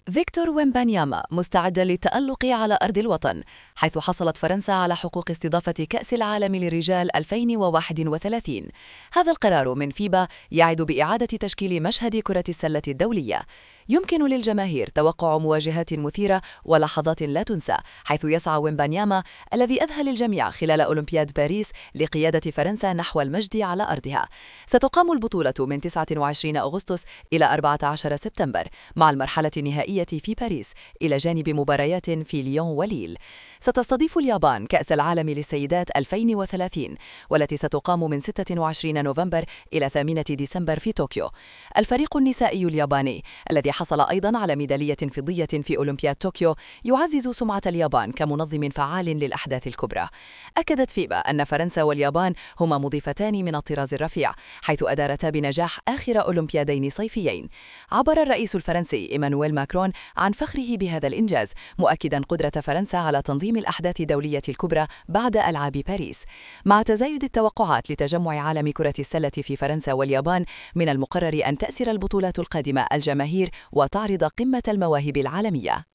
فيكتور ويمبانياما مستعدا للتألق على أرض الوطن، حيث حصلت فرنسا على حقوق استضافة كأس العالم للرجال 2031. هذا القرار من فيبا يعد بإعادة تشكيل مشهد كرة السلة الدولية. يمكن للجماهير توقع مواجهات مثيرة ولحظات لا تنسى، حيث يسعى ويمبانياما الذي أذهل الجميع خلال أولمبياد باريس لقيادة فرنسا نحو المجد على أرضها. ستقام البطولة من 29 أغسطس إلى 14 سبتمبر، مع المرحلة النهائية في باريس إلى جانب مباريات في ليون وليل. ستستضيف اليابان كأس العالم للسيدات 2030، والتي ستقام من 26 نوفمبر إلى 8 ديسمبر في طوكيو. الفريق النسائي الياباني الذي حصل أيضاً على ميدالية فضية في أولمبياد طوكيو يعزز سمعة اليابان كمنظم فعال للأحداث الكبرى. أكدت فيبا أن فرنسا واليابان هما مضيفتان من الطراز الرفيع، حيث أدارتا بنجاح آخر أولمبيادين صيفيين. عبر الرئيس الفرنسي إيمانويل ماكرون عن فخره بهذا الإنجاز، مؤكداً قدرة فرنسا على تنظيم الأحداث الدولية الكبرى بعد ألعاب باريس. مع تزايد التوقعات لتجمع عالم كرة السلة في فرنسا واليابان، من المقرر أن تأسر البطولات القادمة الجماهير وتعرض قمة المواهب العالمية.